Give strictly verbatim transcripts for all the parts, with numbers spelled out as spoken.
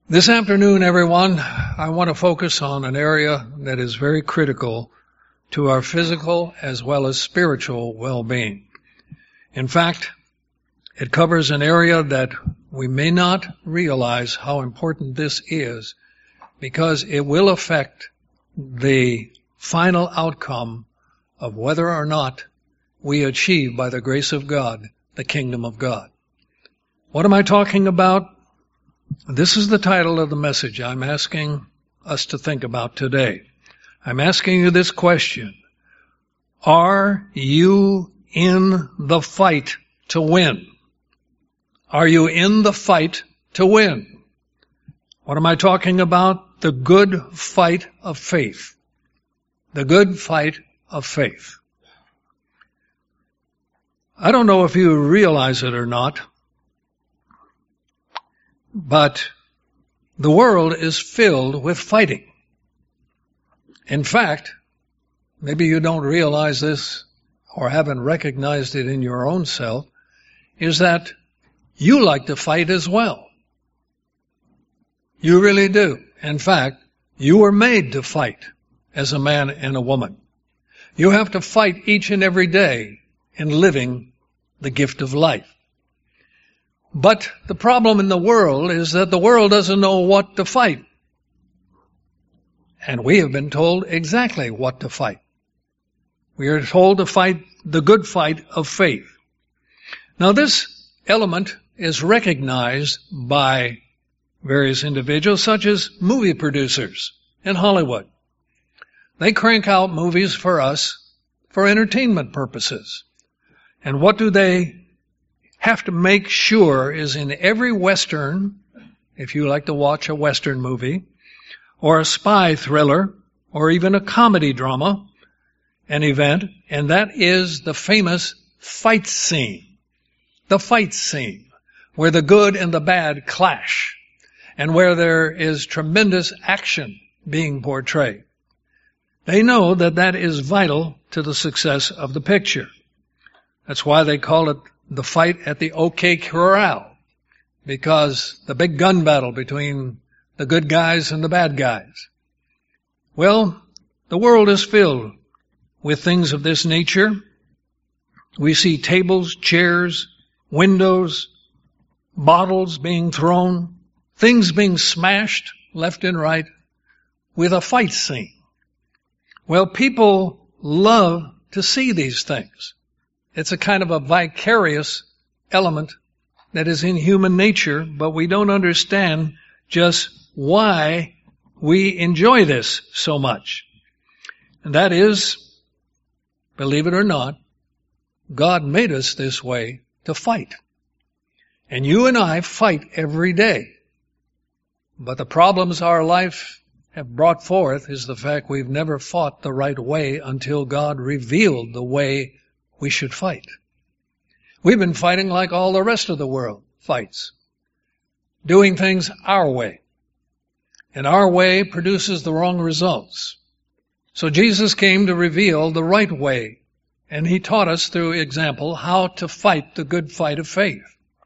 This afternoon, everyone, I want to focus on an area that is very critical to our physical as well as spiritual well-being. In fact, it covers an area that we may not realize how important this is because it will affect the final outcome of whether or not we achieve, by the grace of God, the kingdom of God. What am I talking about? This is the title of the message I'm asking us to think about today. I'm asking you this question. Are you in the fight to win? Are you in the fight to win? What am I talking about? The good fight of faith. The good fight of faith. I don't know if you realize it or not, but the world is filled with fighting. In fact, maybe you don't realize this or haven't recognized it in your own self, is that you like to fight as well. You really do. In fact, you were made to fight as a man and a woman. You have to fight each and every day in living the gift of life. But the problem in the world is that the world doesn't know what to fight. And we have been told exactly what to fight. We are told to fight the good fight of faith. Now this element is recognized by various individuals such as movie producers in Hollywood. They crank out movies for us for entertainment purposes. And what do they have to make sure is in every Western, if you like to watch a Western movie, or a spy thriller, or even a comedy drama, an event, and that is the famous fight scene. The fight scene, where the good and the bad clash, and where there is tremendous action being portrayed. They know that that is vital to the success of the picture. That's why they call it the fight at the OK Corral, because the big gun battle between the good guys and the bad guys. Well, the world is filled with things of this nature. We see tables, chairs, windows, bottles being thrown, things being smashed left and right with a fight scene. Well, people love to see these things. It's a kind of a vicarious element that is in human nature, but we don't understand just why we enjoy this so much. And that is, believe it or not, God made us this way to fight. And you and I fight every day. But the problems our life have brought forth is the fact we've never fought the right way until God revealed the way we should fight. We've been fighting like all the rest of the world fights, doing things our way. And our way produces the wrong results. So Jesus came to reveal the right way, and he taught us through example how to fight the good fight of faith.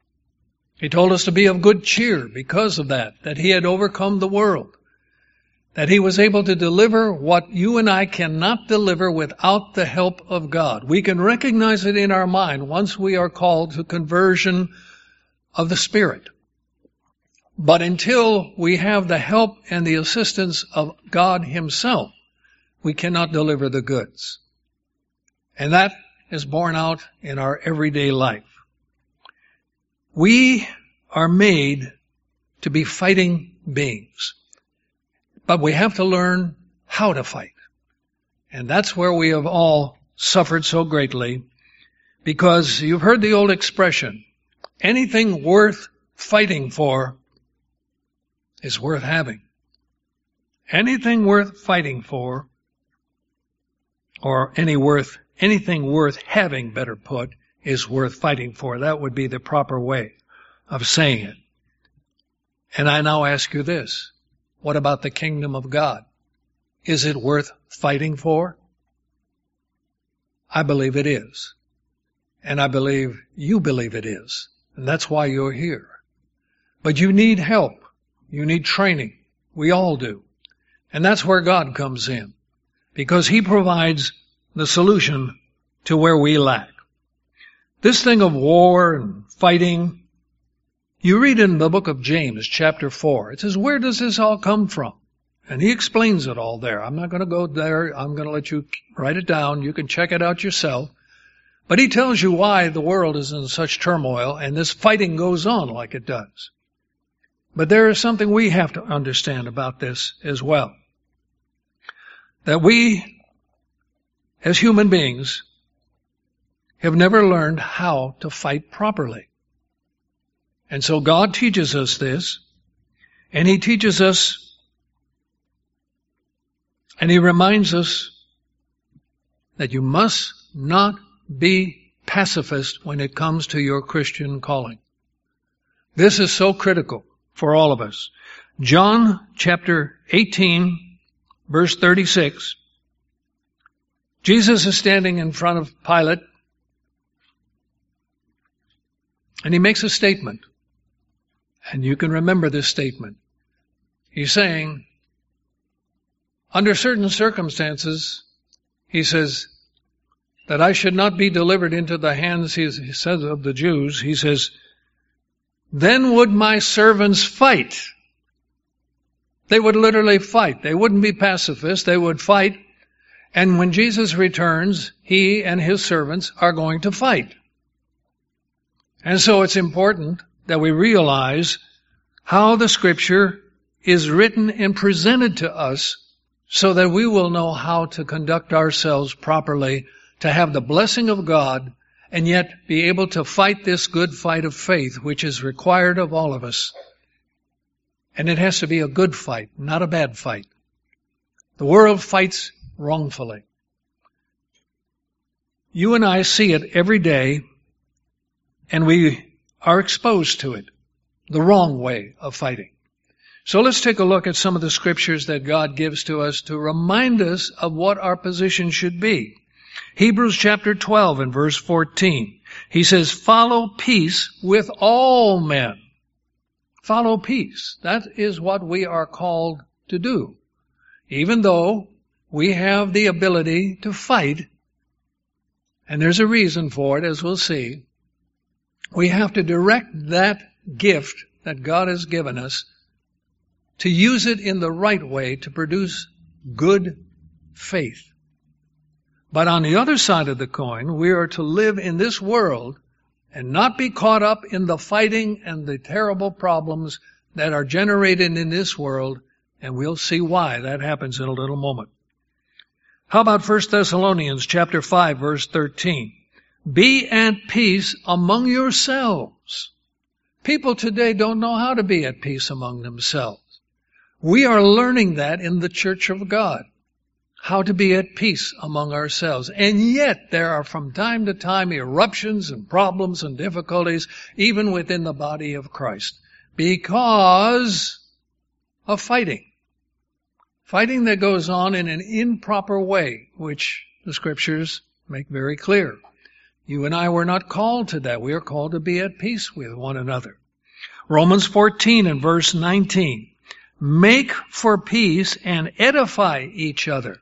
He told us to be of good cheer because of that, that he had overcome the world, that he was able to deliver what you and I cannot deliver without the help of God. We can recognize it in our mind once we are called to conversion of the Spirit. But until we have the help and the assistance of God himself, we cannot deliver the goods. And that is borne out in our everyday life. We are made to be fighting beings. But we have to learn how to fight. And that's where we have all suffered so greatly, because you've heard the old expression, anything worth fighting for is worth having. Anything worth fighting for, or any worth, anything worth having, better put, is worth fighting for. That would be the proper way of saying it. And I now ask you this. What about the kingdom of God? Is it worth fighting for? I believe it is. And I believe you believe it is. And that's why you're here. But you need help. You need training. We all do. And that's where God comes in, because He provides the solution to where we lack. This thing of war and fighting, you read in the book of James, chapter four. It says, where does this all come from? And he explains it all there. I'm not going to go there. I'm going to let you write it down. You can check it out yourself. But he tells you why the world is in such turmoil and this fighting goes on like it does. But there is something we have to understand about this as well. That we, as human beings, have never learned how to fight properly. And so God teaches us this, and He teaches us, and He reminds us that you must not be pacifist when it comes to your Christian calling. This is so critical for all of us. John chapter eighteen, verse thirty-six. Jesus is standing in front of Pilate, and he makes a statement. And you can remember this statement. He's saying, under certain circumstances, he says, that I should not be delivered into the hands, he says, of the Jews. He says, then would my servants fight. They would literally fight. They wouldn't be pacifists. They would fight. And when Jesus returns, He and His servants are going to fight. And so it's important that we realize how the Scripture is written and presented to us so that we will know how to conduct ourselves properly, to have the blessing of God, and yet be able to fight this good fight of faith, which is required of all of us. And it has to be a good fight, not a bad fight. The world fights wrongfully. You and I see it every day, and we are exposed to it, the wrong way of fighting. So let's take a look at some of the scriptures that God gives to us to remind us of what our position should be. Hebrews chapter twelve and verse fourteen. He says, follow peace with all men. Follow peace. That is what we are called to do. Even though we have the ability to fight, and there's a reason for it, as we'll see, we have to direct that gift that God has given us to use it in the right way to produce good faith. But on the other side of the coin, we are to live in this world and not be caught up in the fighting and the terrible problems that are generated in this world, and we'll see why that happens in a little moment. How about First Thessalonians chapter five, verse thirteen? Be at peace among yourselves. People today don't know how to be at peace among themselves. We are learning that in the church of God, how to be at peace among ourselves. And yet there are from time to time eruptions and problems and difficulties even within the body of Christ because of fighting. Fighting that goes on in an improper way, which the scriptures make very clear. You and I were not called to that. We are called to be at peace with one another. Romans fourteen and verse nineteen. Make for peace and edify each other.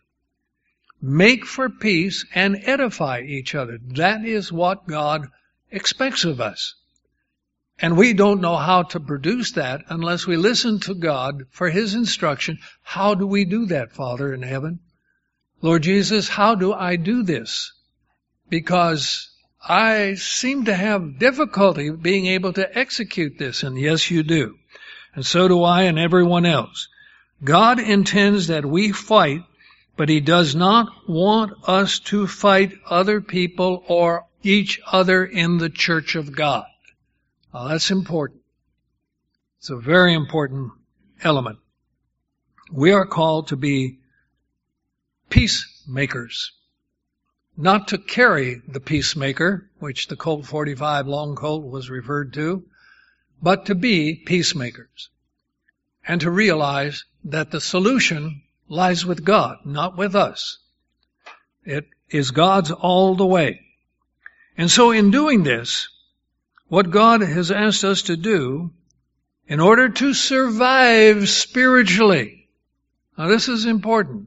Make for peace and edify each other. That is what God expects of us. And we don't know how to produce that unless we listen to God for His instruction. How do we do that, Father in heaven? Lord Jesus, how do I do this? Because I seem to have difficulty being able to execute this. And yes, you do. And so do I and everyone else. God intends that we fight, but He does not want us to fight other people or each other in the church of God. Now, that's important. It's a very important element. We are called to be peacemakers, not to carry the peacemaker, which the Colt forty-five long Colt was referred to, but to be peacemakers and to realize that the solution lies with God, not with us. It is God's all the way. And so in doing this, what God has asked us to do in order to survive spiritually. Now this is important.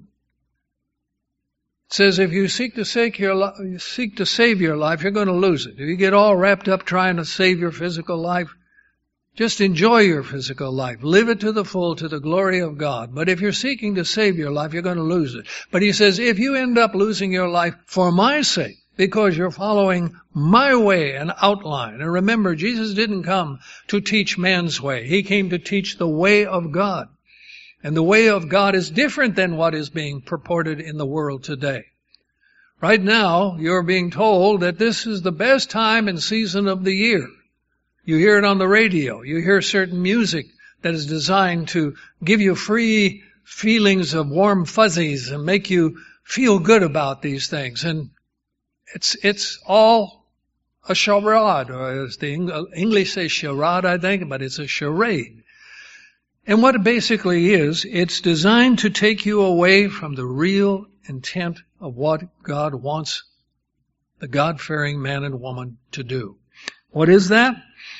It says if you seek to save your, li- seek to save your life, you're going to lose it. If you get all wrapped up trying to save your physical life, just enjoy your physical life. Live it to the full, to the glory of God. But if you're seeking to save your life, you're going to lose it. But he says, if you end up losing your life for my sake, because you're following my way and outline. And remember, Jesus didn't come to teach man's way. He came to teach the way of God. And the way of God is different than what is being purported in the world today. Right now, you're being told that this is the best time and season of the year. You hear it on the radio. You hear certain music that is designed to give you free feelings of warm fuzzies and make you feel good about these things. And it's it's all a charade, or as the English say charade, I think, but it's a charade. And what it basically is, it's designed to take you away from the real intent of what God wants the God-fearing man and woman to do. What is that?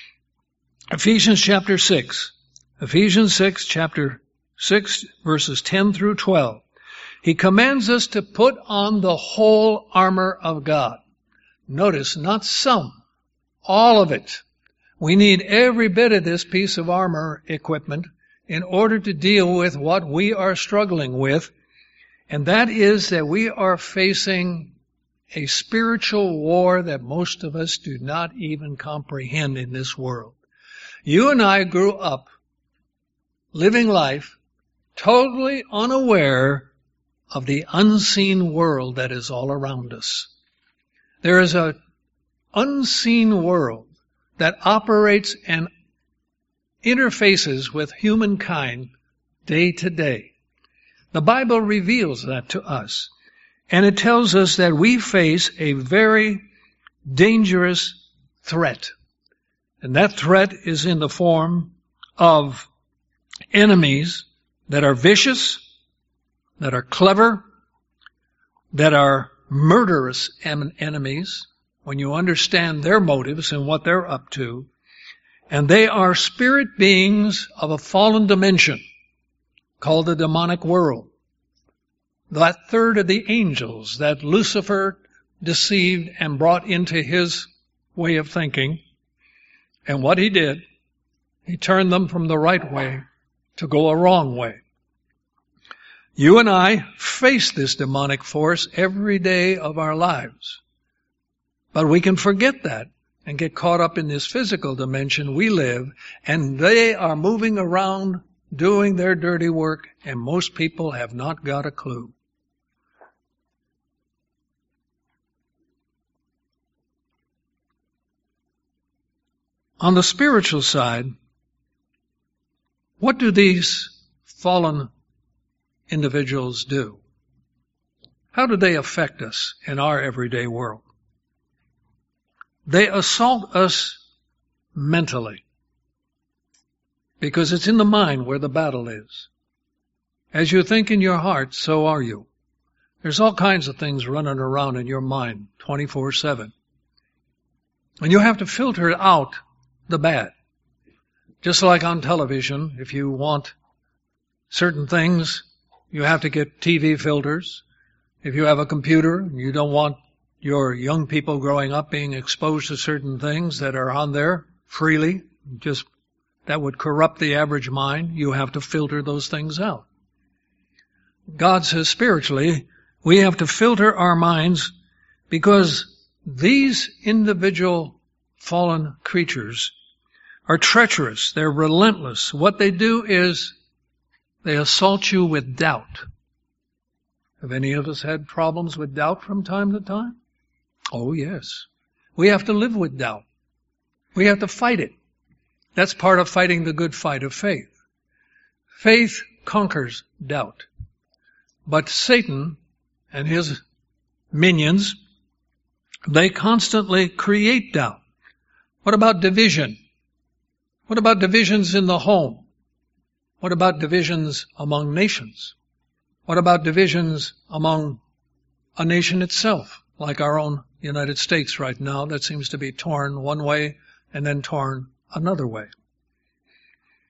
Ephesians chapter six. Ephesians six, chapter six, verses ten through twelve. He commands us to put on the whole armor of God. Notice, not some, all of it. We need every bit of this piece of armor equipment in order to deal with what we are struggling with, and that is that we are facing a spiritual war that most of us do not even comprehend in this world. You and I grew up living life totally unaware of the unseen world that is all around us. There is an unseen world that operates and interfaces with humankind day to day. The Bible reveals that to us, and it tells us that we face a very dangerous threat. And that threat is in the form of enemies that are vicious, that are clever, that are murderous enemies, when you understand their motives and what they're up to. And they are spirit beings of a fallen dimension called the demonic world. That third of the angels that Lucifer deceived and brought into his way of thinking. And what he did, he turned them from the right way to go a wrong way. You and I face this demonic force every day of our lives. But we can forget that and get caught up in this physical dimension we live, and they are moving around doing their dirty work, and most people have not got a clue. On the spiritual side, what do these fallen individuals do? How do they affect us in our everyday world? They assault us mentally, because it's in the mind where the battle is. As you think in your heart, so are you. There's all kinds of things running around in your mind twenty-four seven. And you have to filter out the bad. Just like on television, if you want certain things, you have to get T V filters. If you have a computer and you don't want your young people growing up being exposed to certain things that are on there freely, just that would corrupt the average mind, you have to filter those things out. God says spiritually, we have to filter our minds, because these individual fallen creatures are treacherous. They're relentless. What they do is they assault you with doubt. Have any of us had problems with doubt from time to time? Oh, yes. We have to live with doubt. We have to fight it. That's part of fighting the good fight of faith. Faith conquers doubt. But Satan and his minions, they constantly create doubt. What about division? What about divisions in the home? What about divisions among nations? What about divisions among a nation itself, like our own United States right now, that seems to be torn one way and then torn another way?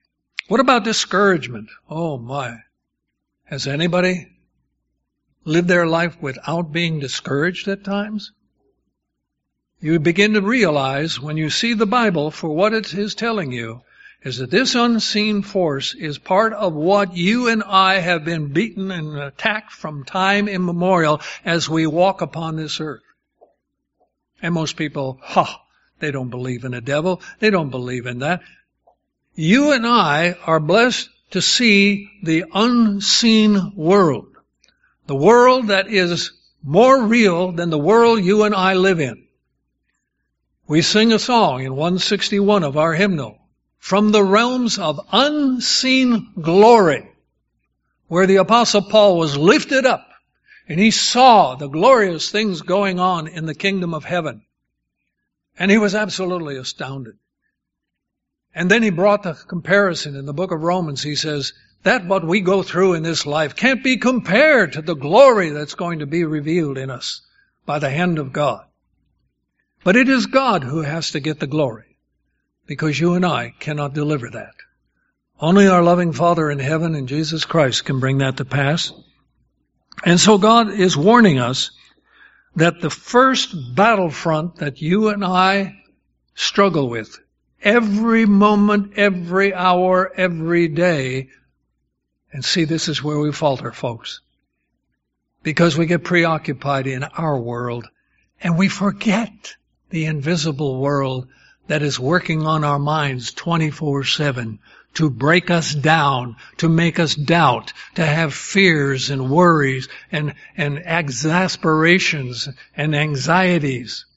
What about discouragement? Oh my. Has anybody lived their life without being discouraged at times? You begin to realize when you see the Bible for what it is telling you is that this unseen force is part of what you and I have been beaten and attacked from time immemorial as we walk upon this earth. And most people, ha, they don't believe in a devil. They don't believe in that. You and I are blessed to see the unseen world. The world that is more real than the world you and I live in. We sing a song in one sixty-one of our hymnal, From the Realms of Unseen Glory, where the Apostle Paul was lifted up and he saw the glorious things going on in the kingdom of heaven. And he was absolutely astounded. And then he brought the comparison in the book of Romans. He says, that what we go through in this life can't be compared to the glory that's going to be revealed in us by the hand of God. But it is God who has to get the glory, because you and I cannot deliver that. Only our loving Father in heaven and Jesus Christ can bring that to pass. And so God is warning us that the first battlefront that you and I struggle with every moment, every hour, every day, and see, this is where we falter, folks, because we get preoccupied in our world and we forget the invisible world that is working on our minds twenty-four seven to break us down, to make us doubt, to have fears and worries and, and exasperations and anxieties.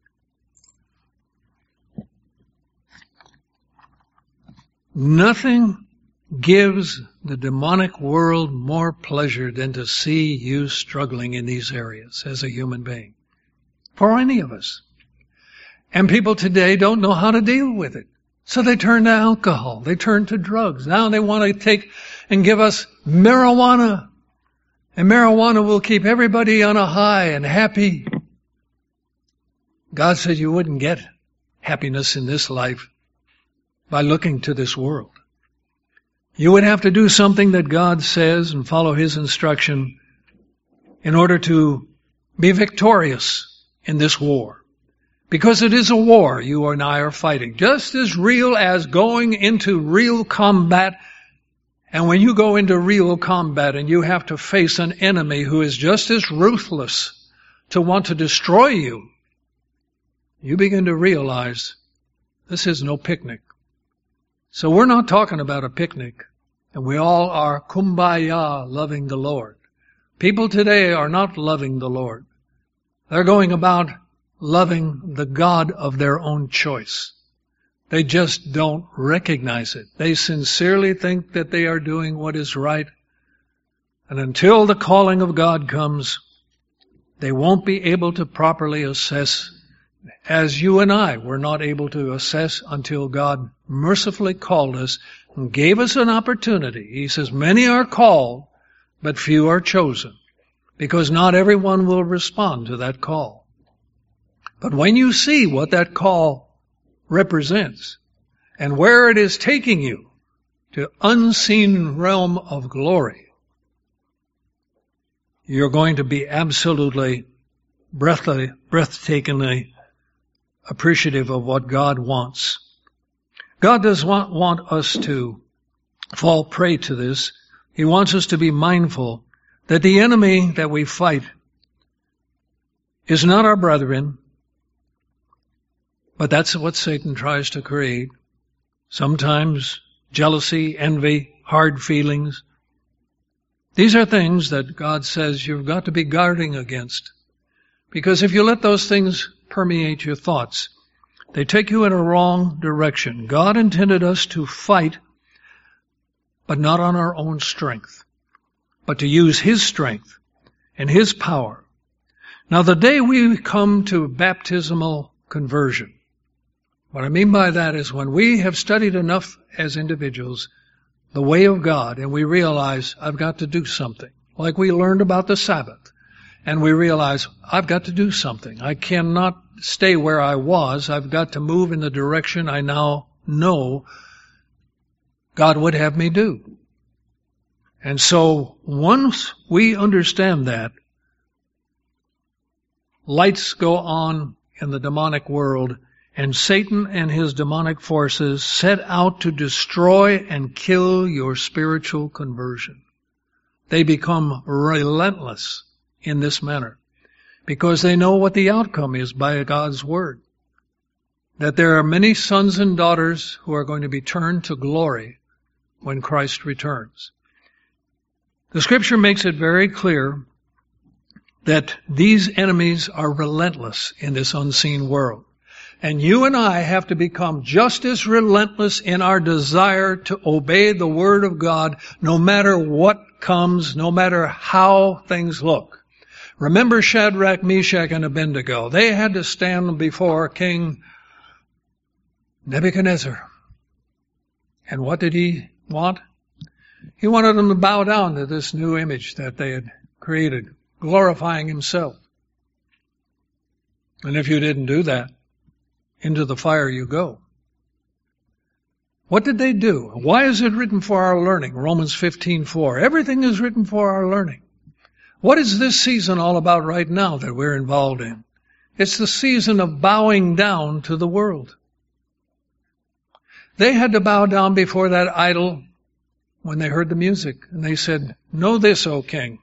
Nothing gives the demonic world more pleasure than to see you struggling in these areas as a human being. For any of us. And people today don't know how to deal with it. So they turn to alcohol. They turn to drugs. Now they want to take and give us marijuana. And marijuana will keep everybody on a high and happy. God said you wouldn't get happiness in this life by looking to this world. You would have to do something that God says and follow His instruction in order to be victorious in this war. Because it is a war you and I are fighting. Just as real as going into real combat. And when you go into real combat and you have to face an enemy who is just as ruthless to want to destroy you, you begin to realize this is no picnic. So we're not talking about a picnic. And we all are kumbaya, loving the Lord. People today are not loving the Lord. They're going about loving the God of their own choice. They just don't recognize it. They sincerely think that they are doing what is right. And until the calling of God comes, they won't be able to properly assess, as you and I were not able to assess until God mercifully called us and gave us an opportunity. He says, many are called, but few are chosen, because not everyone will respond to that call. But when you see what that call represents and where it is taking you to unseen realm of glory, you're going to be absolutely breathtakingly appreciative of what God wants. God does not want us to fall prey to this. He wants us to be mindful that the enemy that we fight is not our brethren, but that's what Satan tries to create. Sometimes jealousy, envy, hard feelings. These are things that God says you've got to be guarding against. Because if you let those things permeate your thoughts, they take you in a wrong direction. God intended us to fight, but not on our own strength, but to use His strength and His power. Now, the day we come to baptismal conversion, what I mean by that is when we have studied enough as individuals the way of God and we realize I've got to do something, like we learned about the Sabbath, and we realize I've got to do something. I cannot stay where I was. I've got to move in the direction I now know God would have me do. And so once we understand that, lights go on in the demonic world, and Satan and his demonic forces set out to destroy and kill your spiritual conversion. They become relentless in this manner because they know what the outcome is by God's word. That there are many sons and daughters who are going to be turned to glory when Christ returns. The scripture makes it very clear that these enemies are relentless in this unseen world. And you and I have to become just as relentless in our desire to obey the Word of God no matter what comes, no matter how things look. Remember Shadrach, Meshach, and Abednego. They had to stand before King Nebuchadnezzar. And what did he want? He wanted them to bow down to this new image that they had created, glorifying himself. And if you didn't do that, into the fire you go. What did they do? Why is it written for our learning? Romans fifteen four. Everything is written for our learning. What is this season all about right now that we're involved in? It's the season of bowing down to the world. They had to bow down before that idol when they heard the music. And they said, "Know this, O King."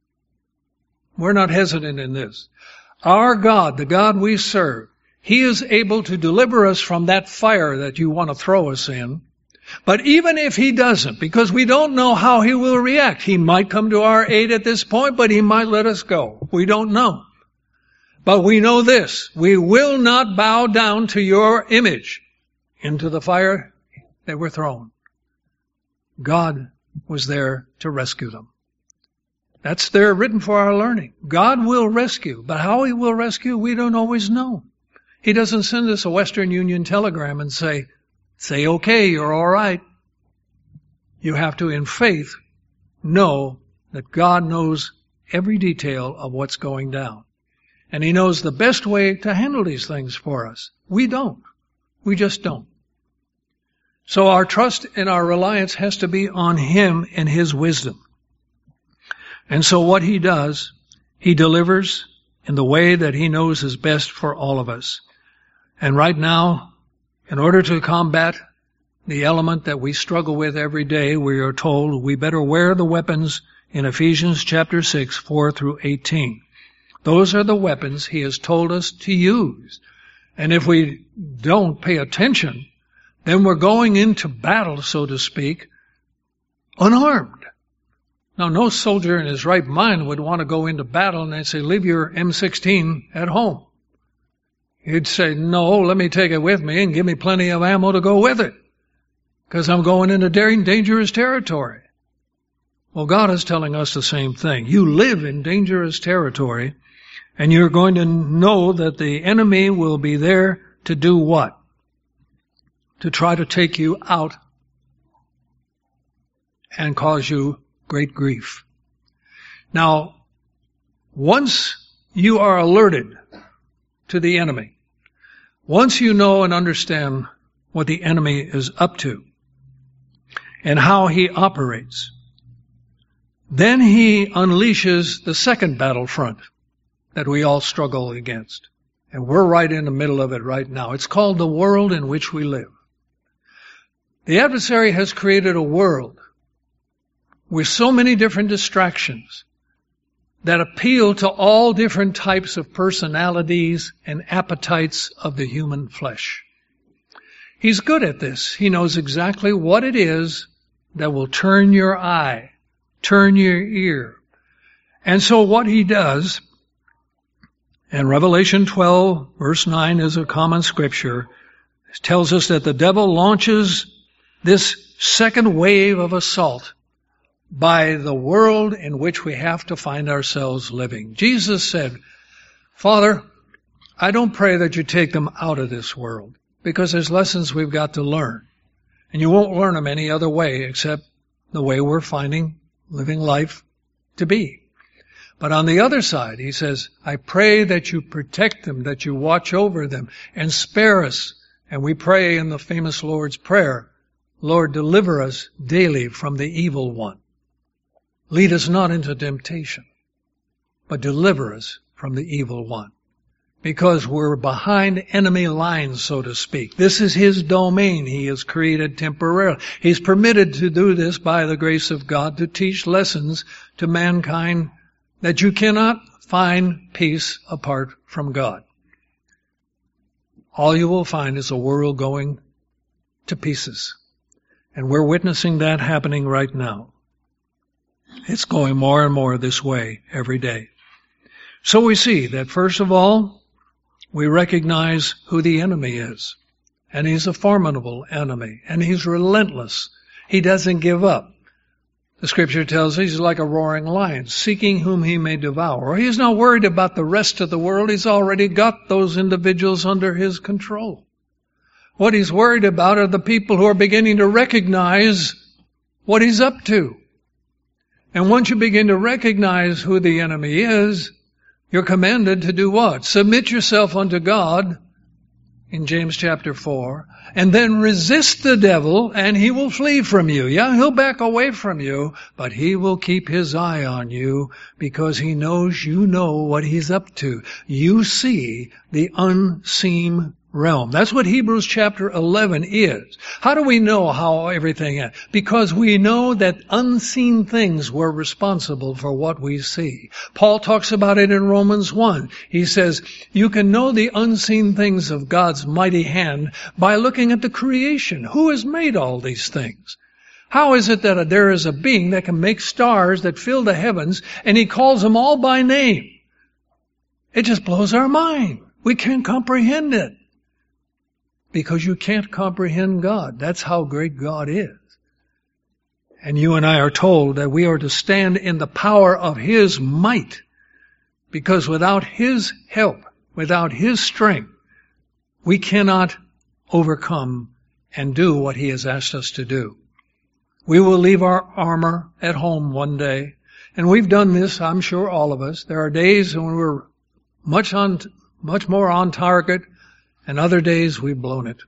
We're not hesitant in this. Our God, the God we serve, He is able to deliver us from that fire that you want to throw us in. But even if He doesn't, because we don't know how He will react, He might come to our aid at this point, but He might let us go. We don't know. But we know this: we will not bow down to your image into the fire they were thrown. God was there to rescue them. That's there written for our learning. God will rescue, but how He will rescue, we don't always know. He doesn't send us a Western Union telegram and say, say, okay, you're all right. You have to, in faith, know that God knows every detail of what's going down. And He knows the best way to handle these things for us. We don't. We just don't. So our trust and our reliance has to be on Him and His wisdom. And so what He does, He delivers in the way that He knows is best for all of us. And right now, in order to combat the element that we struggle with every day, we are told we better wear the weapons in Ephesians chapter six, four through eighteen. Those are the weapons He has told us to use. And if we don't pay attention, then we're going into battle, so to speak, unarmed. Now, no soldier in his right mind would want to go into battle and they'd say, leave your M sixteen at home. He'd say, no, let me take it with me and give me plenty of ammo to go with it, because I'm going into dangerous territory. Well, God is telling us the same thing. You live in dangerous territory, and you're going to know that the enemy will be there to do what? To try to take you out and cause you great grief. Now, once you are alerted to the enemy, once you know and understand what the enemy is up to and how he operates, then he unleashes the second battlefront that we all struggle against. And we're right in the middle of it right now. It's called the world in which we live. The adversary has created a world with so many different distractions that appeal to all different types of personalities and appetites of the human flesh. He's good at this. He knows exactly what it is that will turn your eye, turn your ear. And so what he does, and Revelation twelve, verse nine is a common scripture, tells us that the devil launches this second wave of assault by the world in which we have to find ourselves living. Jesus said, Father, I don't pray that you take them out of this world, because there's lessons we've got to learn. And you won't learn them any other way except the way we're finding living life to be. But on the other side, he says, I pray that you protect them, that you watch over them, and spare us. And we pray in the famous Lord's Prayer, Lord, deliver us daily from the evil one. Lead us not into temptation, but deliver us from the evil one. Because we're behind enemy lines, so to speak. This is his domain. He has created temporarily. He's permitted to do this by the grace of God to teach lessons to mankind that you cannot find peace apart from God. All you will find is a world going to pieces. And we're witnessing that happening right now. It's going more and more this way every day. So we see that first of all, we recognize who the enemy is. And he's a formidable enemy. And he's relentless. He doesn't give up. The scripture tells us he's like a roaring lion, seeking whom he may devour. He's not worried about the rest of the world. He's already got those individuals under his control. What he's worried about are the people who are beginning to recognize what he's up to. And once you begin to recognize who the enemy is, you're commanded to do what? Submit yourself unto God, in James chapter four, and then resist the devil, and he will flee from you. Yeah, he'll back away from you, but he will keep his eye on you because he knows you know what he's up to. You see the unseen realm. That's what Hebrews chapter eleven is. How do we know how everything is? Because we know that unseen things were responsible for what we see. Paul talks about it in Romans one. He says, you can know the unseen things of God's mighty hand by looking at the creation. Who has made all these things? How is it that there is a being that can make stars that fill the heavens, and he calls them all by name? It just blows our mind. We can't comprehend it. Because you can't comprehend God. That's how great God is. And you and I are told that we are to stand in the power of his might. Because without his help, without his strength, we cannot overcome and do what he has asked us to do. We will leave our armor at home one day. And we've done this, I'm sure all of us. There are days when we're much on, much more on target, and other days we've blown it.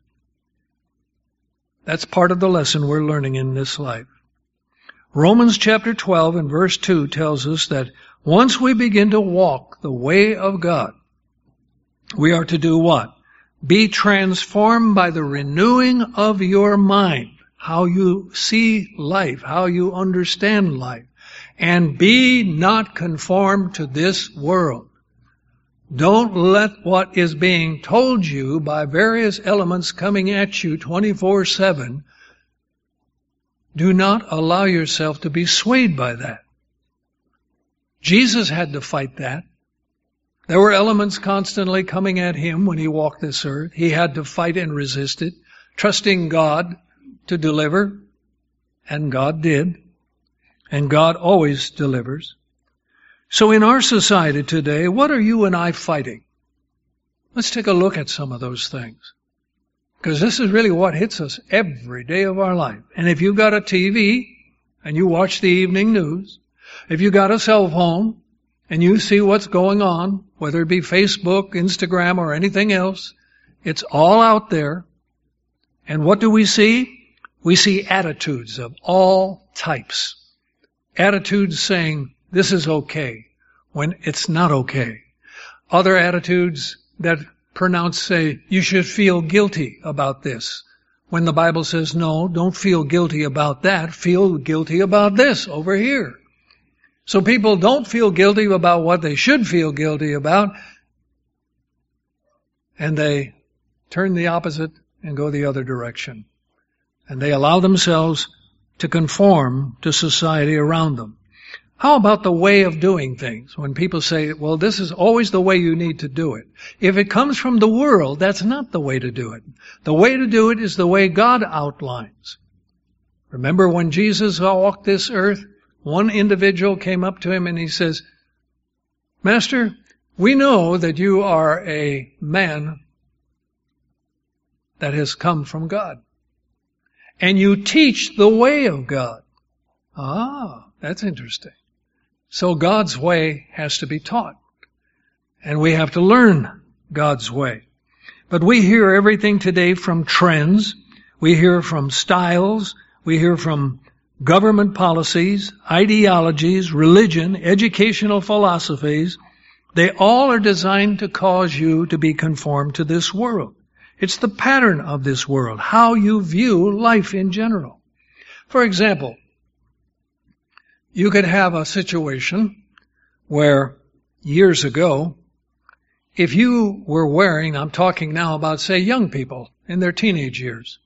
That's part of the lesson we're learning in this life. Romans chapter twelve and verse two tells us that once we begin to walk the way of God, we are to do what? Be transformed by the renewing of your mind, how you see life, how you understand life, and be not conformed to this world. Don't let what is being told you by various elements coming at you twenty-four seven, do not allow yourself to be swayed by that. Jesus had to fight that. There were elements constantly coming at him when he walked this earth. He had to fight and resist it, trusting God to deliver, and God did, and God always delivers. So in our society today, what are you and I fighting? Let's take a look at some of those things. Because this is really what hits us every day of our life. And if you've got a T V and you watch the evening news, if you've got a cell phone and you see what's going on, whether it be Facebook, Instagram, or anything else, it's all out there. And what do we see? We see attitudes of all types. Attitudes saying, this is okay, when it's not okay. Other attitudes that pronounce say, you should feel guilty about this. When the Bible says, no, don't feel guilty about that. Feel guilty about this over here. So people don't feel guilty about what they should feel guilty about. And they turn the opposite and go the other direction. And they allow themselves to conform to society around them. How about the way of doing things? When people say, well, this is always the way you need to do it. If it comes from the world, that's not the way to do it. The way to do it is the way God outlines. Remember when Jesus walked this earth, one individual came up to him and he says, Master, we know that you are a man that has come from God. And you teach the way of God. Ah, that's interesting. So God's way has to be taught. And we have to learn God's way. But we hear everything today from trends. We hear from styles. We hear from government policies, ideologies, religion, educational philosophies. They all are designed to cause you to be conformed to this world. It's the pattern of this world, how you view life in general. For example, you could have a situation where years ago, if you were wearing, I'm talking now about, say, young people in their teenage years,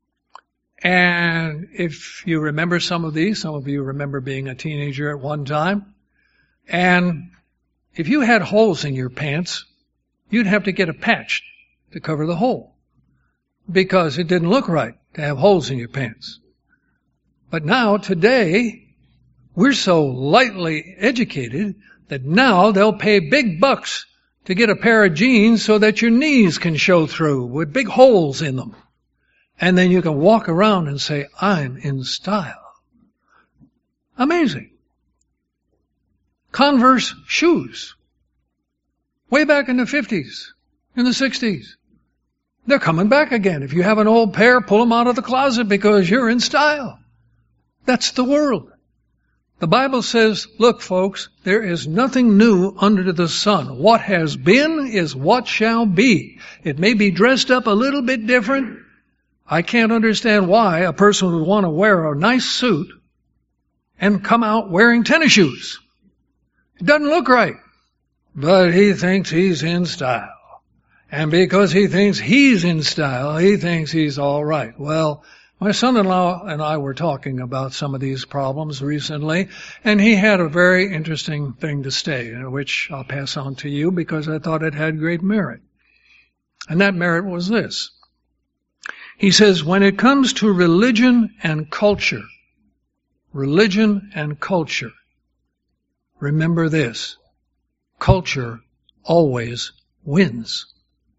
and if you remember some of these, some of you remember being a teenager at one time, and if you had holes in your pants, you'd have to get a patch to cover the hole, because it didn't look right to have holes in your pants. But now, today, we're so lightly educated that now they'll pay big bucks to get a pair of jeans so that your knees can show through with big holes in them. And then you can walk around and say, I'm in style. Amazing. Converse shoes. Way back in the fifties, in the sixties. They're coming back again. If you have an old pair, pull them out of the closet because you're in style. That's the world. The Bible says, look, folks, there is nothing new under the sun. What has been is what shall be. It may be dressed up a little bit different. I can't understand why a person would want to wear a nice suit and come out wearing tennis shoes. It doesn't look right. But he thinks he's in style. And because he thinks he's in style, he thinks he's all right. Well, my son-in-law and I were talking about some of these problems recently, and he had a very interesting thing to say, which I'll pass on to you because I thought it had great merit. And that merit was this. He says, when it comes to religion and culture, religion and culture, remember this, culture always wins.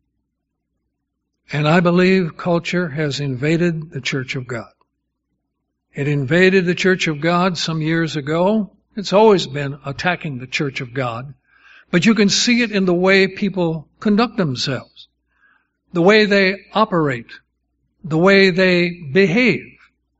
And I believe culture has invaded the Church of God. It invaded the Church of God some years ago. It's always been attacking the Church of God. But you can see it in the way people conduct themselves, the way they operate, the way they behave.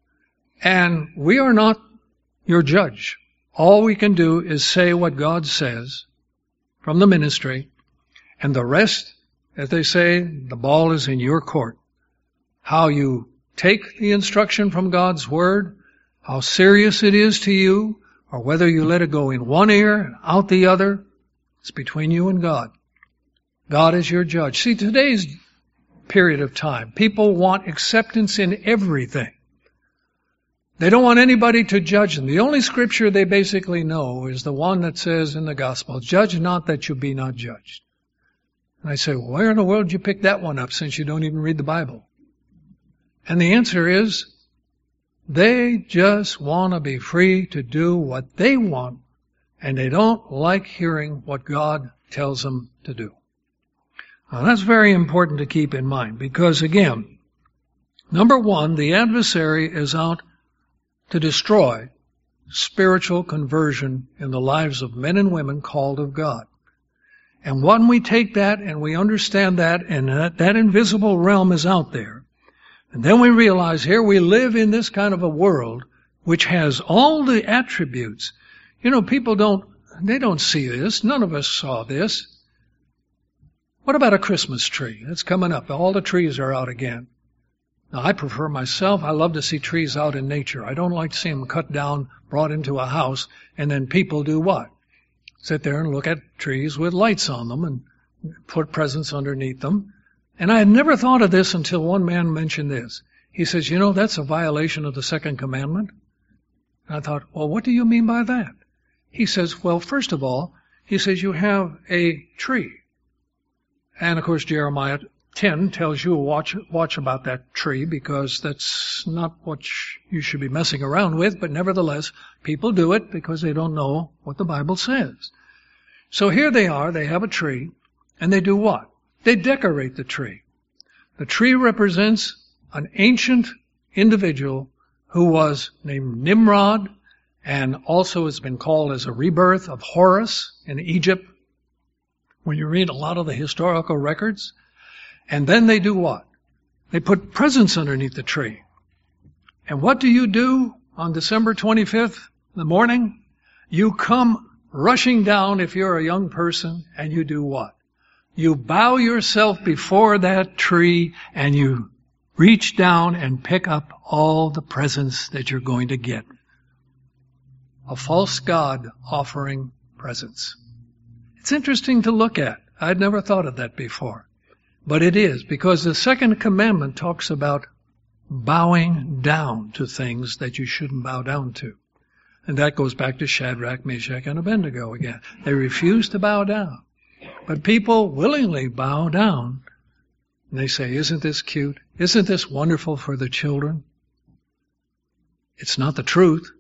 And we are not your judge. All we can do is say what God says from the ministry, and the rest, as they say, the ball is in your court. How you take the instruction from God's Word, how serious it is to you, or whether you let it go in one ear and out the other, it's between you and God. God is your judge. See, today's period of time, people want acceptance in everything. They don't want anybody to judge them. The only scripture they basically know is the one that says in the gospel, judge not that you be not judged. And I say, well, where in the world did you pick that one up since you don't even read the Bible? And the answer is, they just want to be free to do what they want, and they don't like hearing what God tells them to do. Now, that's very important to keep in mind because, again, number one, the adversary is out to destroy spiritual conversion in the lives of men and women called of God. And when we take that and we understand that and that, that invisible realm is out there, and then we realize here we live in this kind of a world which has all the attributes. You know, people don't, they don't see this. None of us saw this. What about a Christmas tree? It's coming up. All the trees are out again. Now, I prefer myself, I love to see trees out in nature. I don't like to see them cut down, brought into a house, and then people do what? Sit there and look at trees with lights on them and put presents underneath them. And I had never thought of this until one man mentioned this. He says, you know, that's a violation of the second commandment. And I thought, well, what do you mean by that? He says, well, first of all, he says you have a tree. And, of course, Jeremiah ten tells you watch watch about that tree because that's not what you should be messing around with. But nevertheless, people do it because they don't know what the Bible says. So here they are. They have a tree. And they do what? They decorate the tree. The tree represents an ancient individual who was named Nimrod and also has been called as a rebirth of Horus in Egypt. When you read a lot of the historical records, and then they do what? They put presents underneath the tree. And what do you do on December twenty-fifth, in the morning? You come rushing down if you're a young person, and you do what? You bow yourself before that tree, and you reach down and pick up all the presents that you're going to get. A false god offering presents. It's interesting to look at. I'd never thought of that before. But it is, because the second commandment talks about bowing down to things that you shouldn't bow down to. And that goes back to Shadrach, Meshach, and Abednego again. They refuse to bow down. But people willingly bow down. And they say, isn't this cute? Isn't this wonderful for the children? It's not the truth.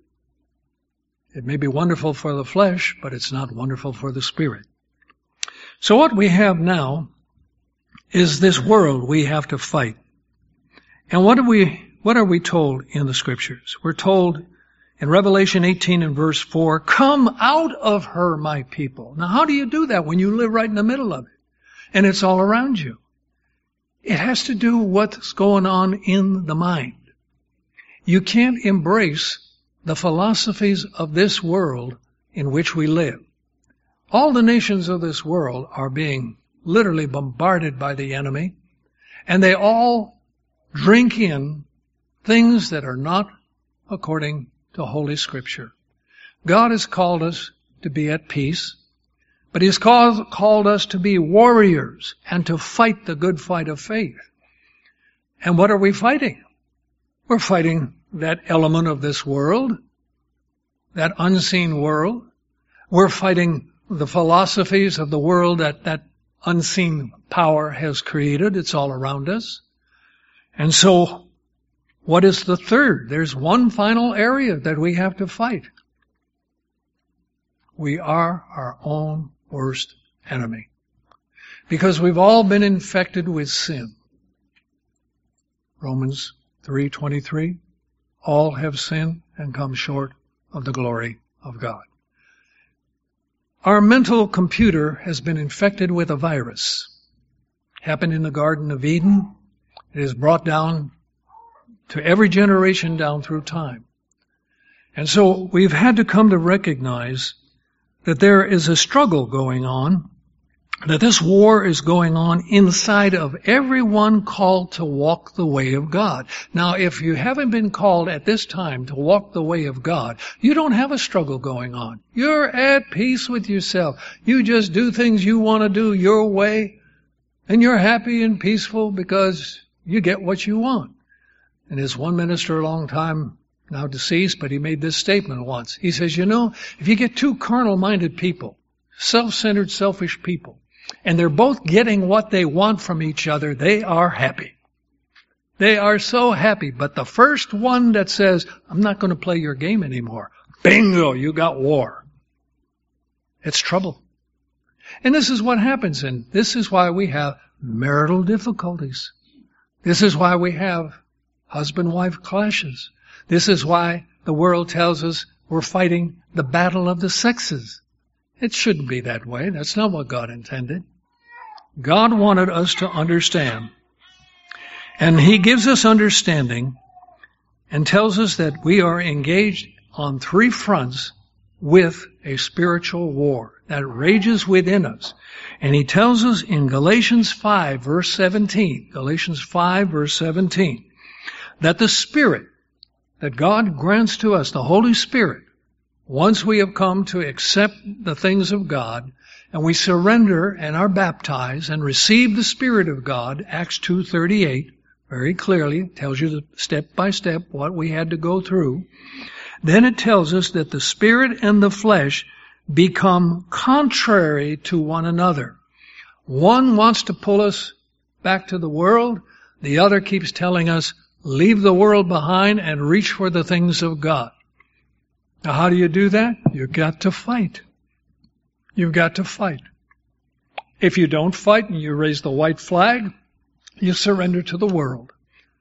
It may be wonderful for the flesh, but it's not wonderful for the spirit. So what we have now is this world we have to fight. And what are we, what are we told in the scriptures? We're told in Revelation eighteen and verse four, come out of her, my people. Now how do you do that when you live right in the middle of it? And it's all around you. It has to do with what's going on in the mind. You can't embrace the philosophies of this world in which we live. All the nations of this world are being literally bombarded by the enemy, and they all drink in things that are not according to Holy Scripture. God has called us to be at peace, but He's called, called us to be warriors and to fight the good fight of faith. And what are we fighting? We're fighting that element of this world, that unseen world. We're fighting the philosophies of the world that that unseen power has created. It's all around us. And so, what is the third? There's one final area that we have to fight. We are our own worst enemy. Because we've all been infected with sin. Romans three twenty-three. All have sinned and come short of the glory of God. Our mental computer has been infected with a virus. Happened in the Garden of Eden. It is brought down to every generation down through time. And so we've had to come to recognize that there is a struggle going on, that this war is going on inside of everyone called to walk the way of God. Now, if you haven't been called at this time to walk the way of God, you don't have a struggle going on. You're at peace with yourself. You just do things you want to do your way, and you're happy and peaceful because you get what you want. And there's one minister a long time, now deceased, but he made this statement once. He says, you know, if you get two carnal-minded people, self-centered, selfish people, and they're both getting what they want from each other, they are happy. They are so happy. But the first one that says, I'm not going to play your game anymore, bingo, you got war. It's trouble. And this is what happens, and this is why we have marital difficulties. This is why we have husband-wife clashes. This is why the world tells us we're fighting the battle of the sexes. It shouldn't be that way. That's not what God intended. God wanted us to understand. And He gives us understanding and tells us that we are engaged on three fronts with a spiritual war that rages within us. And He tells us in Galatians five, verse seventeen, Galatians five, verse seventeen, that the Spirit that God grants to us, the Holy Spirit, once we have come to accept the things of God, and we surrender and are baptized and receive the Spirit of God, Acts two thirty-eight, very clearly tells you step by step what we had to go through. Then it tells us that the Spirit and the flesh become contrary to one another. One wants to pull us back to the world. The other keeps telling us, leave the world behind and reach for the things of God. Now, how do you do that? You've got to fight. You've got to fight. If you don't fight and you raise the white flag, you surrender to the world.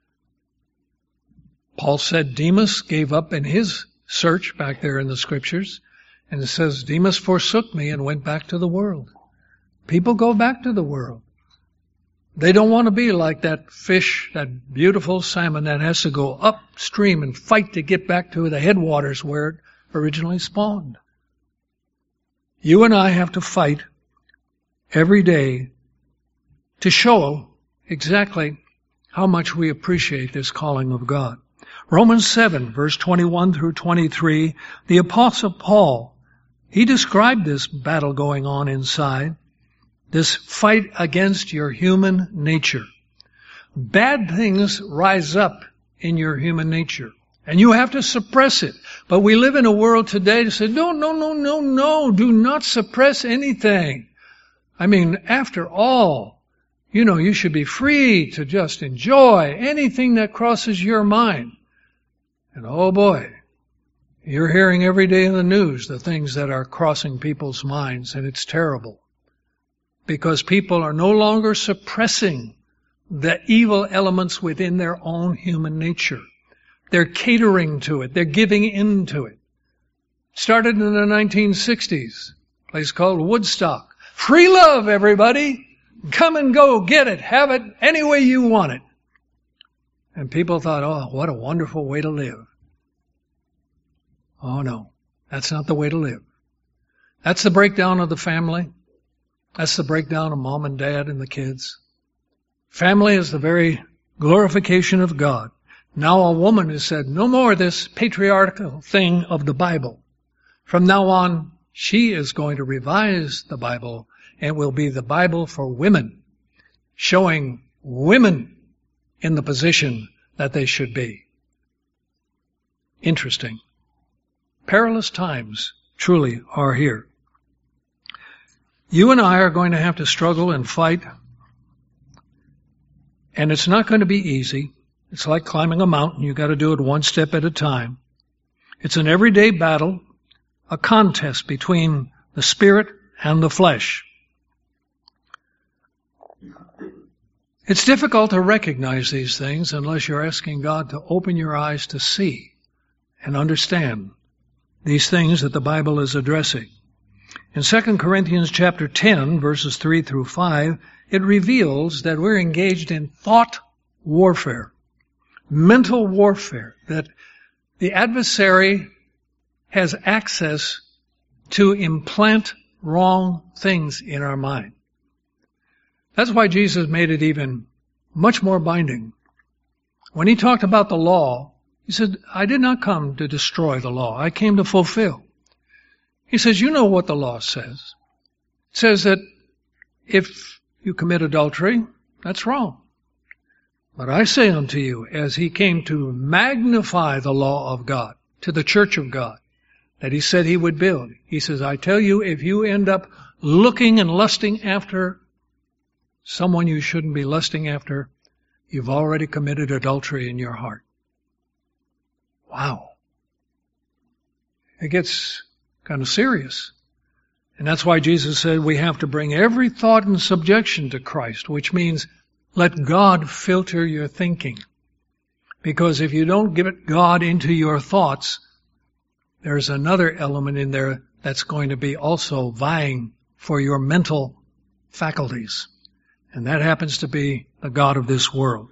Paul said Demas gave up in his search back there in the scriptures, and it says Demas forsook me and went back to the world. People go back to the world. They don't want to be like that fish, that beautiful salmon that has to go upstream and fight to get back to the headwaters where it originally spawned. You and I have to fight every day to show exactly how much we appreciate this calling of God. Romans seven, verse twenty-one through twenty-three, the Apostle Paul, he described this battle going on inside, this fight against your human nature. Bad things rise up in your human nature, and you have to suppress it. But we live in a world today that says, no, no, no, no, no, do not suppress anything. I mean, after all, you know, you should be free to just enjoy anything that crosses your mind. And oh boy, you're hearing every day in the news the things that are crossing people's minds, and it's terrible. Because people are no longer suppressing the evil elements within their own human nature. They're catering to it. They're giving in to it. Started in the nineteen sixties, a place called Woodstock. Free love, everybody. Come and go, get it, have it any way you want it. And people thought, oh, what a wonderful way to live. Oh no, that's not the way to live. That's the breakdown of the family. That's the breakdown of mom and dad and the kids. Family is the very glorification of God. Now a woman has said, no more this patriarchal thing of the Bible. From now on, she is going to revise the Bible and will be the Bible for women, showing women in the position that they should be. Interesting. Perilous times truly are here. You and I are going to have to struggle and fight, and it's not going to be easy. It's like climbing a mountain. You've got to do it one step at a time. It's an everyday battle, a contest between the spirit and the flesh. It's difficult to recognize these things unless you're asking God to open your eyes to see and understand these things that the Bible is addressing. In Second Corinthians chapter ten, verses three through five, it reveals that we're engaged in thought warfare, mental warfare, that the adversary has access to implant wrong things in our mind. That's why Jesus made it even much more binding. When he talked about the law, he said, I did not come to destroy the law. I came to fulfill. He says, you know what the law says. It says that if you commit adultery, that's wrong. But I say unto you, as he came to magnify the law of God to the church of God, that he said he would build. He says, I tell you, if you end up looking and lusting after someone you shouldn't be lusting after, you've already committed adultery in your heart. Wow. It gets kind of serious. And that's why Jesus said we have to bring every thought in subjection to Christ, which means let God filter your thinking. Because if you don't give it God into your thoughts, there's another element in there that's going to be also vying for your mental faculties. And that happens to be the God of this world.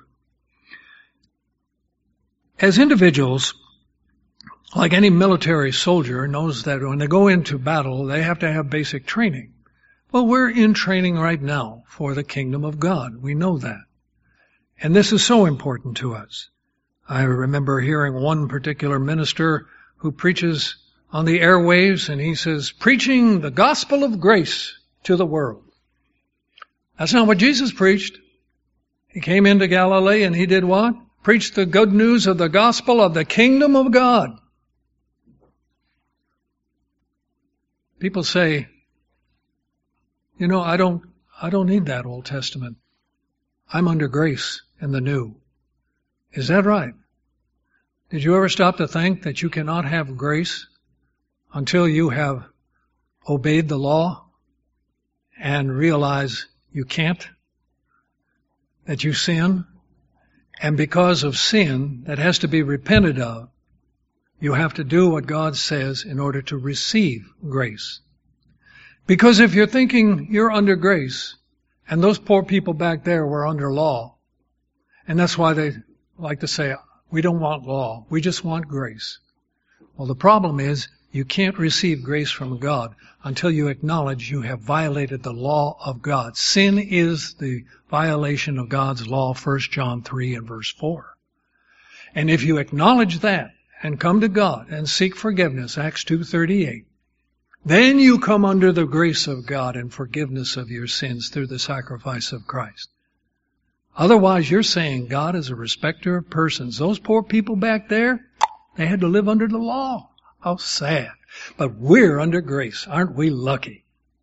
As individuals, like any military soldier knows that when they go into battle, they have to have basic training. Well, we're in training right now for the kingdom of God. We know that. And this is so important to us. I remember hearing one particular minister who preaches on the airwaves, and he says, preaching the gospel of grace to the world. That's not what Jesus preached. He came into Galilee and he did what? Preached the good news of the gospel of the kingdom of God. People say, you know, I don't, I don't need that Old Testament. I'm under grace in the New. Is that right? Did you ever stop to think that you cannot have grace until you have obeyed the law and realize you can't? That you sin? And because of sin that has to be repented of, you have to do what God says in order to receive grace. Because if you're thinking you're under grace And those poor people back there were under law. And that's why they like to say, we don't want law, we just want grace. Well, the problem is, you can't receive grace from God until you acknowledge you have violated the law of God. Sin is the violation of God's law, First John three and verse four. And if you acknowledge that and come to God and seek forgiveness, Acts two thirty-eight, then you come under the grace of God and forgiveness of your sins through the sacrifice of Christ. Otherwise, you're saying God is a respecter of persons. Those poor people back there, they had to live under the law. How sad. But we're under grace. Aren't we lucky?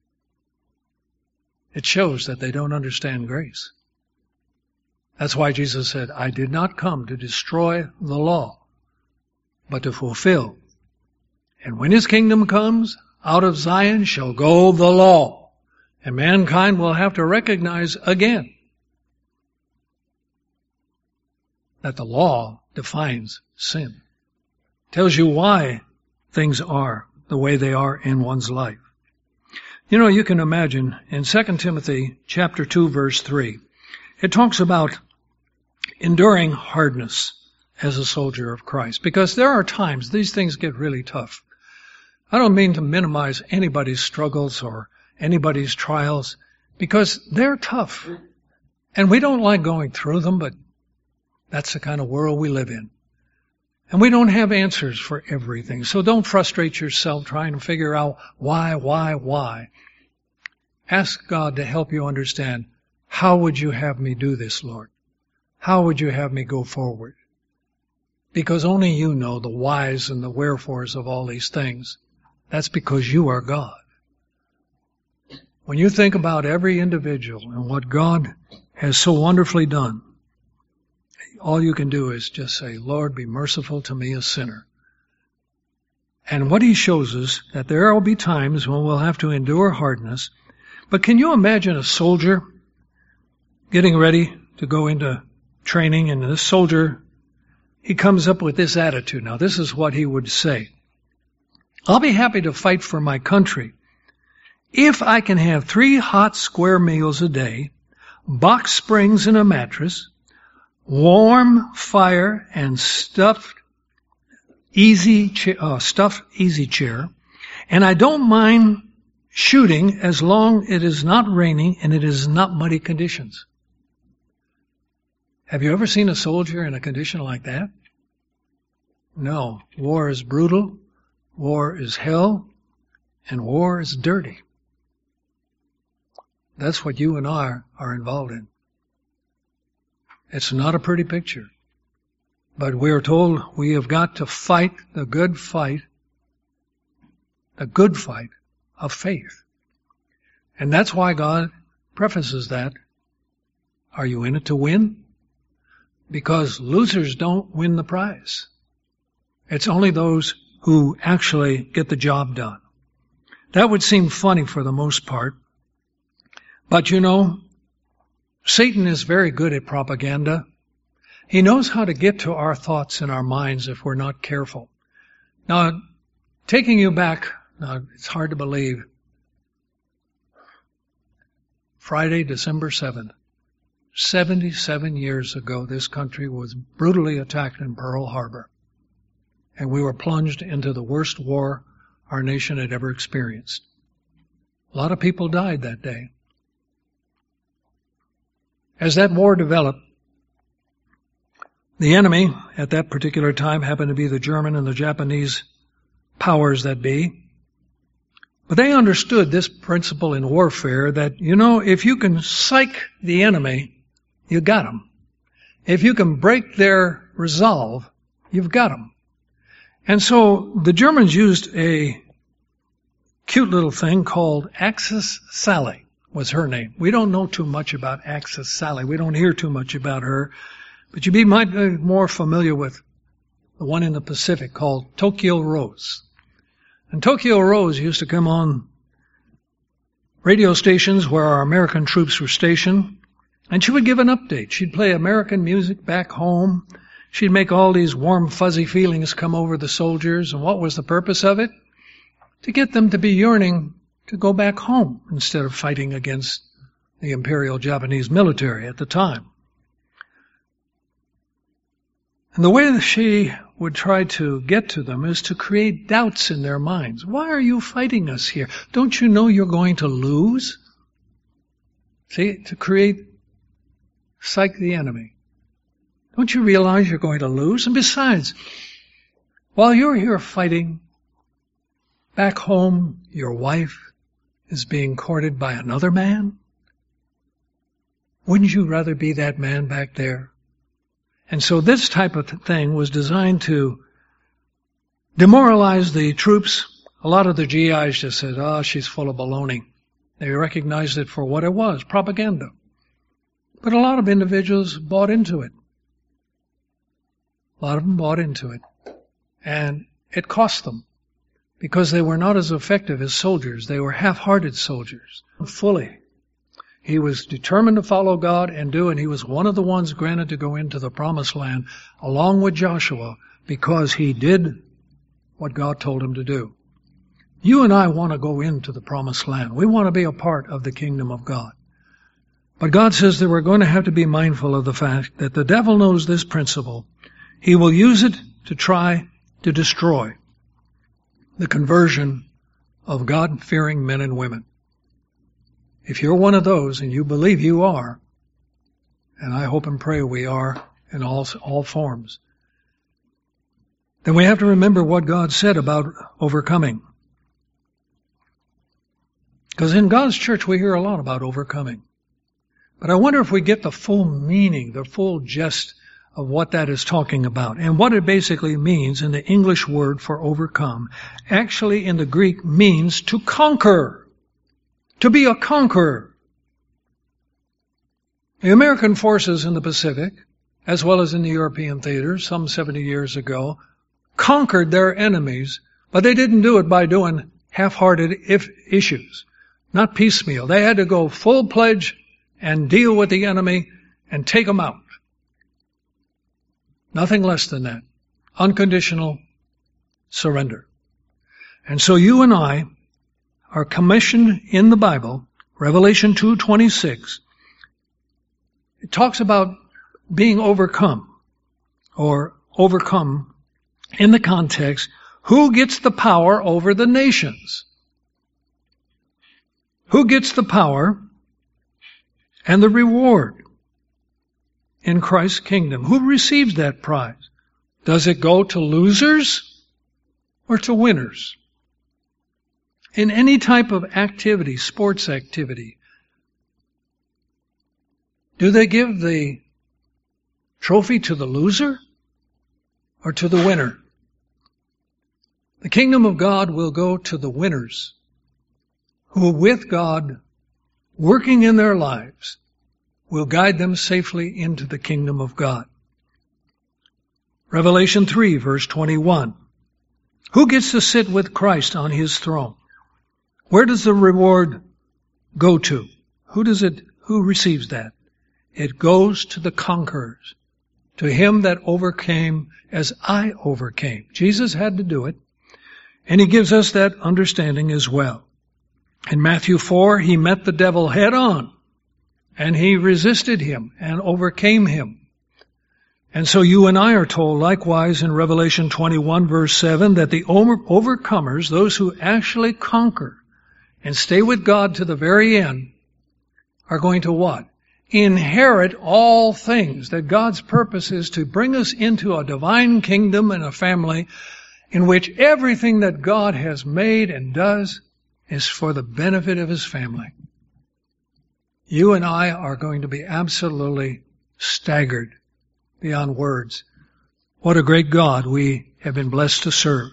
It shows that they don't understand grace. That's why Jesus said, I did not come to destroy the law, but to fulfill. And when His kingdom comes, out of Zion shall go the law. And mankind will have to recognize again that the law defines sin. Tells you why things are the way they are in one's life. You know, you can imagine in Second Timothy chapter two, verse three, it talks about enduring hardness as a soldier of Christ. Because there are times these things get really tough. I don't mean to minimize anybody's struggles or anybody's trials, because they're tough. And we don't like going through them, but that's the kind of world we live in. And we don't have answers for everything. So don't frustrate yourself trying to figure out why, why, why. Ask God to help you understand, how would you have me do this, Lord? How would you have me go forward? Because only you know the whys and the wherefores of all these things. That's because you are God. When you think about every individual and what God has so wonderfully done, all you can do is just say, Lord, be merciful to me, a sinner. And what He shows us, that there will be times when we'll have to endure hardness. But can you imagine a soldier getting ready to go into training, and this soldier, he comes up with this attitude. Now, this is what he would say. I'll be happy to fight for my country if I can have three hot square meals a day, box springs and a mattress, warm fire and stuffed easy cha- uh, stuffed easy chair, and I don't mind shooting as long as it is not raining and it is not muddy conditions. Have you ever seen a soldier in a condition like that? No. War is brutal, war is hell, and war is dirty. That's what you and I are involved in. It's not a pretty picture. But we are told we have got to fight the good fight, the good fight of faith. And that's why God prefaces that. Are you in it to win? Because losers don't win the prize. It's only those who actually get the job done. That would seem funny for the most part. But you know, Satan is very good at propaganda. He knows how to get to our thoughts and our minds if we're not careful. Now, taking you back, now it's hard to believe, Friday, December seventh, seventy-seven years ago, this country was brutally attacked in Pearl Harbor. And we were plunged into the worst war our nation had ever experienced. A lot of people died that day. As that war developed, the enemy at that particular time happened to be the German and the Japanese powers that be. But they understood this principle in warfare that, you know, if you can psych the enemy, you got them. If you can break their resolve, you've got them. And so the Germans used a cute little thing called Axis Sally, was her name. We don't know too much about Axis Sally. We don't hear too much about her. But you be, might be more familiar with the one in the Pacific called Tokyo Rose. And Tokyo Rose used to come on radio stations where our American troops were stationed, and she would give an update. She'd play American music back home. She'd make all these warm, fuzzy feelings come over the soldiers. And what was the purpose of it? To get them to be yearning to go back home instead of fighting against the Imperial Japanese military at the time. And the way that she would try to get to them is to create doubts in their minds. Why are you fighting us here? Don't you know you're going to lose? See, to create, psych the enemy. Don't you realize you're going to lose? And besides, while you're here fighting, back home, your wife is being courted by another man? Wouldn't you rather be that man back there? And so this type of thing was designed to demoralize the troops. A lot of the G Is just said, oh, she's full of baloney. They recognized it for what it was, propaganda. But a lot of individuals bought into it. A lot of them bought into it. And it cost them, because they were not as effective as soldiers. They were half-hearted soldiers. Fully. He was determined to follow God and do, and he was one of the ones granted to go into the promised land along with Joshua, because he did what God told him to do. You and I want to go into the promised land. We want to be a part of the kingdom of God. But God says that we're going to have to be mindful of the fact that the devil knows this principle. He will use it to try to destroy the conversion of God-fearing men and women. If you're one of those, and you believe you are, and I hope and pray we are in all, all forms, then we have to remember what God said about overcoming. Because in God's church we hear a lot about overcoming. But I wonder if we get the full meaning, the full gist of what that is talking about. And what it basically means in the English word for overcome, actually in the Greek means to conquer. To be a conqueror. The American forces in the Pacific, as well as in the European theater some seventy years ago, conquered their enemies, but they didn't do it by doing half-hearted if issues. Not piecemeal. They had to go full pledge and deal with the enemy and take them out. Nothing less than that. Unconditional surrender. And so you and I are commissioned in the Bible, Revelation two twenty-six. It talks about being overcome, or overcome in the context, who gets the power over the nations? Who gets the power and the reward in Christ's kingdom? Who receives that prize? Does it go to losers or to winners? In any type of activity, sports activity, do they give the trophy to the loser or to the winner? The kingdom of God will go to the winners, who with God working in their lives will guide them safely into the kingdom of God. Revelation three, verse twenty-one. Who gets to sit with Christ on his throne? Where does the reward go to? Who does it, who receives that? It goes to the conquerors, to him that overcame as I overcame. Jesus had to do it, and he gives us that understanding as well. In Matthew four, he met the devil head on, and he resisted him and overcame him. And so you and I are told likewise in Revelation twenty-one, verse seven, that the over- overcomers, those who actually conquer and stay with God to the very end, are going to what? Inherit all things. That God's purpose is to bring us into a divine kingdom and a family in which everything that God has made and does is for the benefit of his family. You and I are going to be absolutely staggered beyond words. What a great God we have been blessed to serve.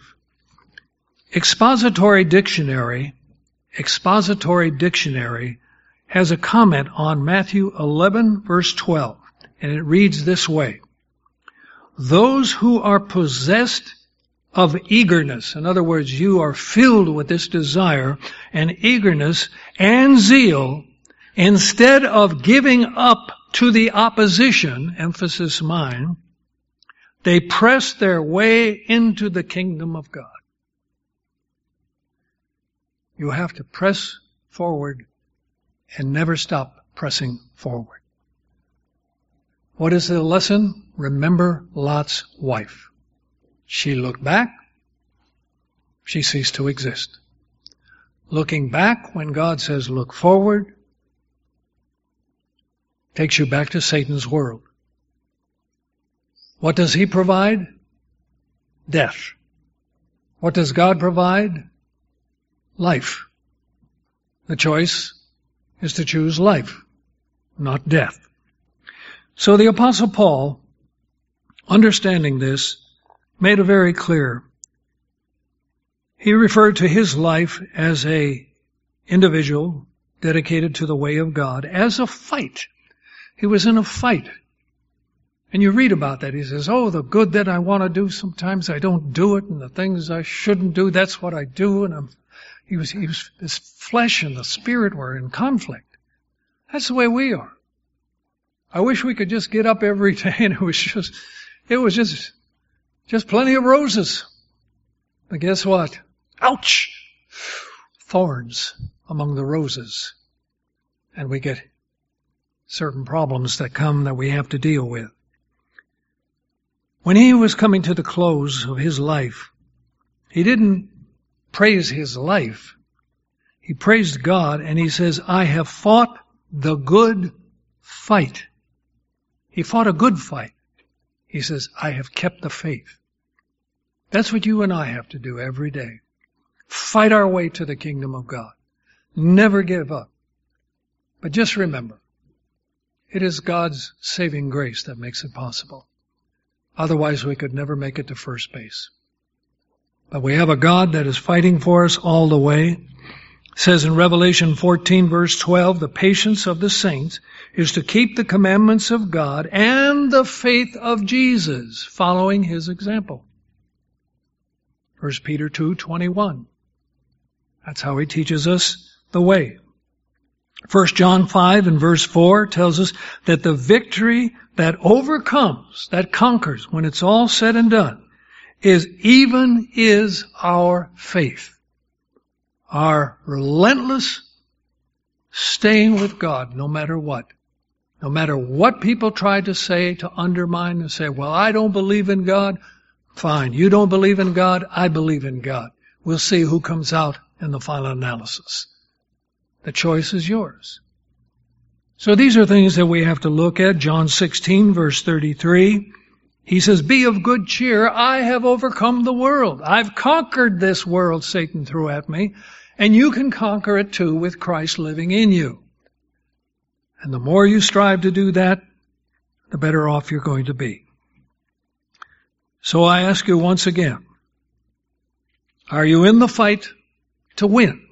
Expository Dictionary, Expository Dictionary has a comment on Matthew eleven, verse twelve, and it reads this way. Those who are possessed of eagerness, in other words, you are filled with this desire and eagerness and zeal, instead of giving up to the opposition, emphasis mine, they press their way into the kingdom of God. You have to press forward and never stop pressing forward. What is the lesson? Remember Lot's wife. She looked back. She ceased to exist. Looking back, when God says look forward, takes you back to Satan's world. What does he provide? Death. What does God provide? Life. The choice is to choose life, not death. So the Apostle Paul, understanding this, made it very clear. He referred to his life as a individual dedicated to the way of God, as a fight. He was in a fight. And you read about that. He says, oh, the good that I want to do, sometimes I don't do it, and the things I shouldn't do, that's what I do. And I'm, he was, he was, his flesh and the spirit were in conflict. That's the way we are. I wish we could just get up every day and it was just, it was just, just plenty of roses. But guess what? Ouch! Thorns among the roses. And we get certain problems that come that we have to deal with. When he was coming to the close of his life, he didn't praise his life. He praised God, and he says, I have fought the good fight. He fought a good fight. He says, I have kept the faith. That's what you and I have to do every day. Fight our way to the kingdom of God. Never give up. But just remember, it is God's saving grace that makes it possible. Otherwise, we could never make it to first base. But we have a God that is fighting for us all the way. It says in Revelation fourteen, verse twelve, the patience of the saints is to keep the commandments of God and the faith of Jesus, following his example. First Peter two twenty-one. That's how he teaches us the way. First John five and verse four tells us that the victory that overcomes, that conquers, when it's all said and done, is even is our faith. Our relentless staying with God no matter what. No matter what people try to say to undermine and say, well, I don't believe in God. Fine, you don't believe in God, I believe in God. We'll see who comes out in the final analysis. The choice is yours. So these are things that we have to look at. John sixteen, verse thirty-three. He says, be of good cheer. I have overcome the world. I've conquered this world Satan threw at me. And you can conquer it too with Christ living in you. And the more you strive to do that, the better off you're going to be. So I ask you once again, are you in the fight to win?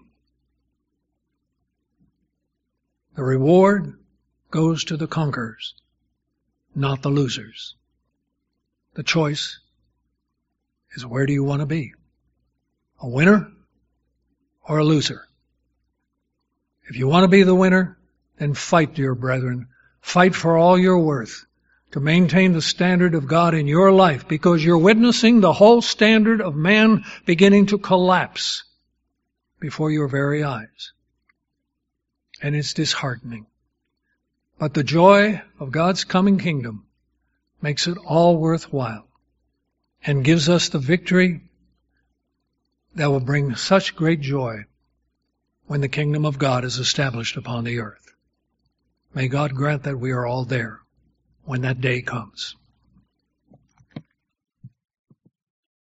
The reward goes to the conquerors, not the losers. The choice is, where do you want to be? A winner or a loser? If you want to be the winner, then fight, dear brethren. Fight for all you're worth to maintain the standard of God in your life, because you're witnessing the whole standard of man beginning to collapse before your very eyes. And it's disheartening. But the joy of God's coming kingdom makes it all worthwhile and gives us the victory that will bring such great joy when the kingdom of God is established upon the earth. May God grant that we are all there when that day comes.